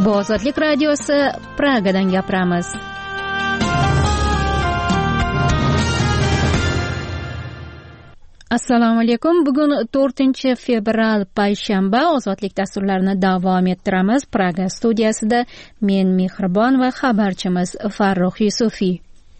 Bu Ozodlik radiosi, Pragadan gapiramiz. Assalomu alaykum. Bugun 4-fevral payshanba. Ozodlik dasturlarini davom ettiramiz. Praga studiyasida men Mehribon va xabarchimiz Farruh Yusufiy.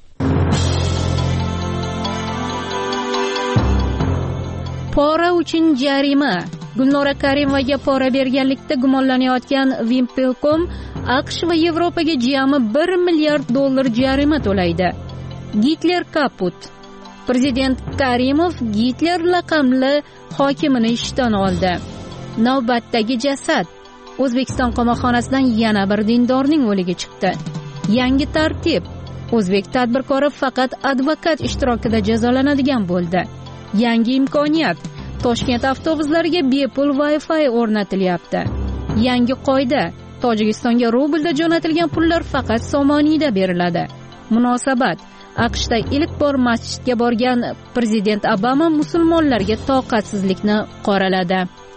Pora uchun jarima. Gulnora Karimovaga pora berganlikda gumonlanayotgan Wimpelcom AQSh va Yevropaga jami $1 milliard jarima to'laydi. Gitler kaput. Prezident Karimov Gitler laqamli hokimini ishdan oldi. Navbatdagi jasad. O'zbekiston qamoqxonasidan yana bir dindorning o'ligi chiqdi. Yangi tartib. O'zbek tadbirkori faqat advokat ishtirokida jazolanadigan bo'ldi. Yangi imkoniyat. Toshkent avtobuslariga bepul Wi-Fi o'rnatilyapti. Yangi qoida. Tojikistonga rublda jo'natilgan pullar faqat somoniyda beriladi. Munosabat. AQShda ilk bor masjidga borgan prezident Obama musulmonlarga toqatsizlikni qoraladi.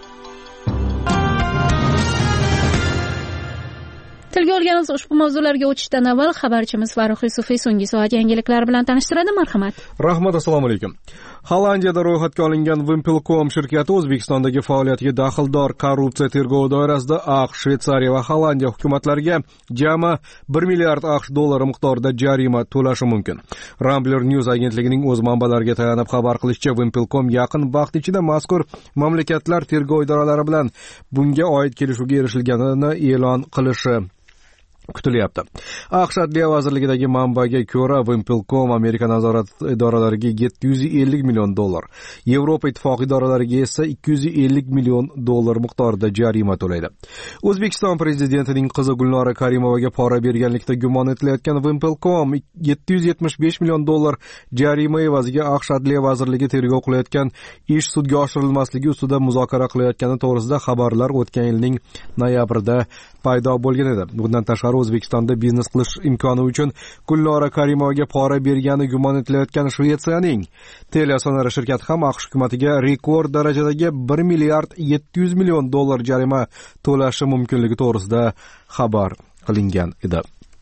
Tilga olganimiz ushbu mavzularga o'tishdan avval xabarchimiz Farruh Yusufiy so'nggi soat yangiliklari bilan tanishtiradi. Marhamat. Rahmat, assalomu alaykum. Hollandiyada ro'yxatga olingan Wimpelcom shirkati O'zbekistondagi faoliyatiga daxldor korrupsiya tergovi doirasida AQSh, Shveysariya va Hollandiya hukumatlariga jami $1 milliard miqdorida jarima to'lashi mumkin. Rambler News agentligining o'z manbalariga tayanib xabar qilishicha, Wimpelcom yaqin vaqt ichida mazkur mamlakatlar tergov idoralari bilan bunga oid kelishuvga erishilganini e'lon qilishi kutilyapti. AQSh Adliya vazirligidagi manbaga ko'ra, Wimpelcom Amerika nazorat idoralariga $750 million, Yevropa ittifoqi idoralariga esa $250 million miqdorida jarima to'laydi. O'zbekiston prezidentining qizi Gulnora Karimovaga pora berganlikda gumon etilayotgan Wimpelcom $775 million jarima evaziga AQSh Adliya vazirligi tergov qilayotgan ish sudga oshirilmasligi ustida muzokara qilayotgani to'g'risida xabarlar o'tgan yilning noyabrida paydo bo'lgan edi. Bundan tashqari O'zbekistonda biznes qilish imkoni uchun Gulnora Karimovaga pora bergani gumon etilayotgan Shvetsiyaning Telia shirkati ham AQSh hukumatiga rekord darajadagi $1 milliard $700 million jarima to'lashi mumkinligi to'g'risida xabar qilingan edi.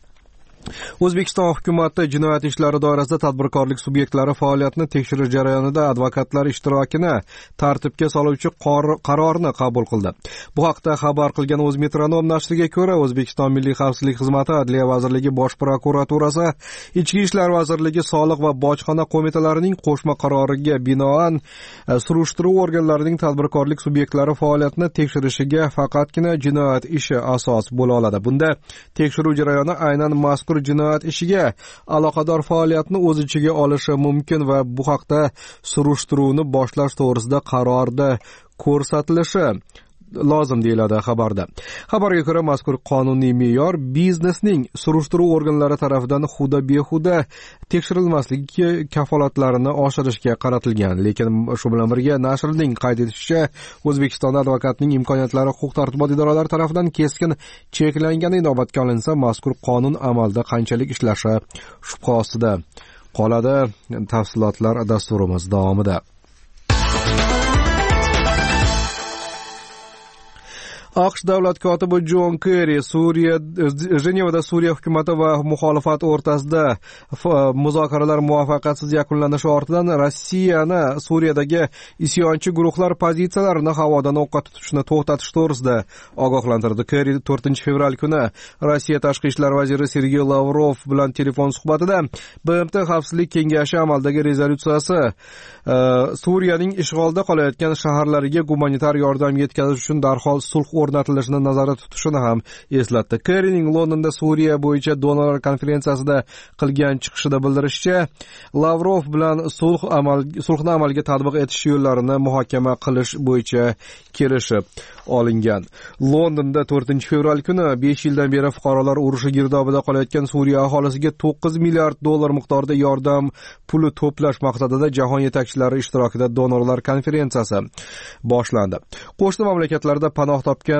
O'zbekiston hukumati jinoyat ishlari doirasida tadbirkorlik subyektlari faoliyatini tekshirish jarayonida advokatlar ishtirokini tartibga soluvchi qarorni qabul qildi. Bu haqda xabar qilgan O'zmetronom nashriga ko'ra, O'zbekiston Milliy xavfsizlik xizmati, Adliya vazirligi, Bosh prokuraturasi, Ichki ishlar vazirligi, Soliq va bojxona qo'mitalarining qo'shma qaroriga binoan surishtiruv organlarining tadbirkorlik subyektlari faoliyatini tekshirishiga faqatgina jinoyat ishi asos bo'la oladi. Bunda tekshiruv jarayoni aynan mazkur jinoyat ishiga aloqador faoliyatni o'z ichiga olishi mumkin va bu haqda surishtiruvni boshlash to'g'risida qarorda ko'rsatilishi lozim deyiladi xabarda. Xabarga ko'ra, mazkur qonuniy me'yor biznesning surishtiruv organlari tomonidan huda-behuda tekshirilmasligi kafolatlarini oshirishga qaratilgan. Lekin shu bilan birga nashrning qayd etishicha, O'zbekistonda advokatning imkoniyatlari huquq-tartibot idoralari tomonidan keskin cheklangani inobatga olinsa, mazkur qonun amalda qanchalik ishlashi shubha ostida qoladi. Tafsilotlar dasturimiz davomida. AQSh davlat kotibi Jon Kerri Jenevada Suriya hukumati va muxolifat o'rtasida muzokaralar muvaffaqiyatsiz yakunlanishi ortidan Rossiyani Suriyadagi isyonchi guruhlar pozitsiyalarini havodan o'qqa tutishni to'xtatish to'g'risida ogohlantirdi. Kerri 4-fevral kuni Rossiya tashqi ishlar vaziri Sergey Lavrov bilan telefon suhbatida BMT Xavfsizlik kengashi amaldagi rezolyutsiyasi Suriyaning ishg'olda qolayotgan shaharlariga gumanitar yordam yetkazish uchun darhol sulh o'rnatilishini nazarda tutishini ham eslatdi. Kerrining Londonda Suriya bo'yicha donorlar konferensiyasida qilgan chiqishida bildirishicha, Lavrov bilan sulhni amalga tatbiq etish yo'llarini muhokama qilish bo'yicha kelishib olingan. Londonda 4-fevral kuni 5 yildan beri fuqarolar urushi girdobida qolayotgan Suriya aholisiga $9 milliard miqdorida yordam puli to'plash maqsadida jahon yetakchilari ishtirokida donorlar konferensiyasi boshlandi. Qo'shni mamlakatlarda panoh topgan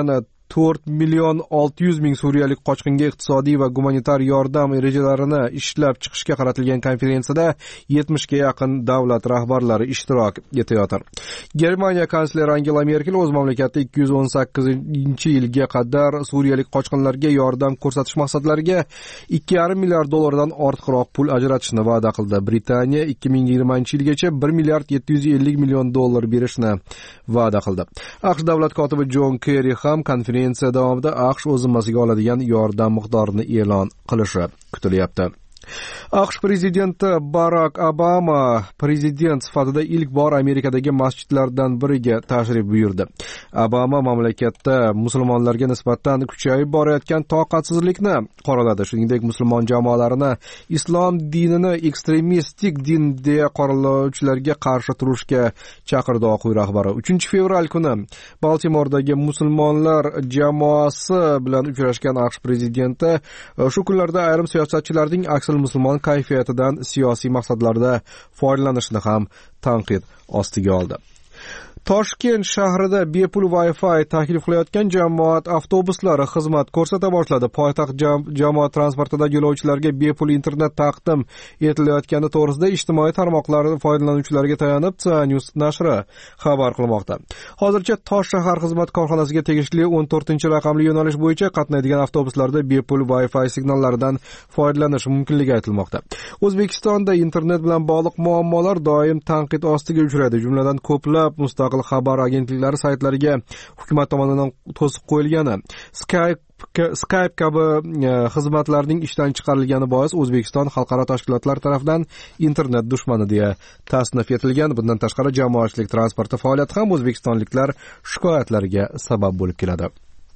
4,6 million suriyalik qochqinga iqtisodiy va gumanitar yordam rejalarini ishlab chiqishga qaratilgan konferensiyada 70 ga yaqin davlat rahbarlari ishtirok etayotir. Germaniya kansleri Angela Merkel o'z mamlakatida 2018-yilga qadar suriyalik qochqinlarga yordam ko'rsatish maqsadlariga $2,5 milliard ortiqroq pul ajratishni va'da qildi. Britaniya 2020-yilgacha $1,750 million berishni va'da qildi. AQSh davlat kotibi John Kerry ham konferensiya davomida AQSh o'z zimmasiga oladigan yordam miqdorini e'lon qilishi kutilyapti. AQSh prezidenti Barack Obama prezident sifatida ilk bor Amerikadagi masjidlardan biriga tashrif buyurdi. Obama mamlakatda musulmonlarga nisbatan kuchayib borayotgan toqatsizlikni qoraladi. Shuningdek, musulmon jamoalarini islom dinini ekstremistik din deya qoralovchilarga qarshi turishga chaqirdi. Oq uy rahbari 3-fevral kuni Baltimordagi musulmonlar jamoasi bilan uchrashgan AQSh prezidenti shu kunlarda ayrim siyosatchilarning aksal musulmon kayfiyatidan siyosiy maqsadlarda foydalanishni ham tanqid ostiga oldi. Toshkent shahrida bepul Wi-Fi taklif qilayotgan jamoat avtobuslari xizmat ko'rsata boshladi. Poytaxt jamoat transportidagi yo'lovchilarga bepul internet taqdim etilayotgani to'g'risida ijtimoiy tarmoqlar foydalanuvchilariga tayanib News nashri xabar qilmoqda. Hozircha Tosh shahar xizmat korxonasiga tegishli 14-raqamli yo'nalish bo'yicha qatnaydigan avtobuslarda bepul Wi-Fi signallaridan foydalanish mumkinligi aytilmoqda. O'zbekistonda internet bilan bog'liq muammolar doim tanqid ostiga uchraydi. Jumladan ko'plab mustaqil xabar agentliklari saytlariga hukumat tomonidan to'siq qo'yilgani, Skype kabi xizmatlarning ishdan chiqarilgani bois O'zbekiston xalqaro tashkilotlar tomonidan internet dushmani deya tasnif etilgan. Bundan tashqari jamoatchilik transporti faoliyati ham o'zbekistonliklar shikoyatlariga sabab bo'lib keladi.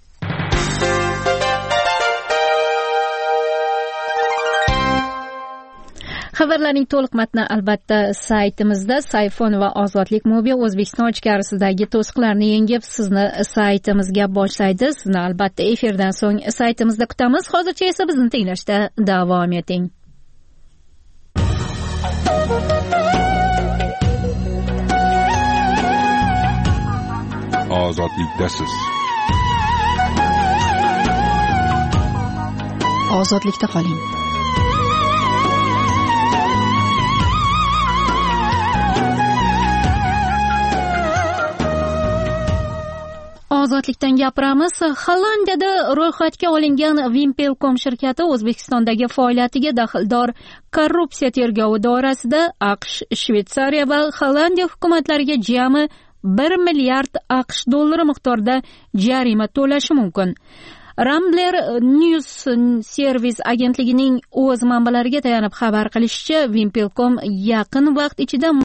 Xabarlarning to'liq matni albatta saytimizda. Sayfon va Ozodlik Mobi O'zbekiston ichkarisidagi to'siqlarni yengib sizni saytimizga boshlaydi. Sizni albatta efirdan so'ng saytimizda kutamiz. Hozircha esa bizni tinglashda davom eting. Ozodlikdasiz. Ozodlikda qoling. Ozodlikdan gapiramiz. Hollandiyada ro'yxatga olingan Wimpelkom shirkati O'zbekistondagi faoliyatiga daxldor korrupsiya tergovi doirasida AQSh, Shveysariya va Hollandiya hukumatlariga jami $1 milliard miqdorida jarima to'lashi mumkin. Rambler News Service agentligining o'z manbalariga tayanib xabar qilishicha, Wimpelkom yaqin vaqt ichida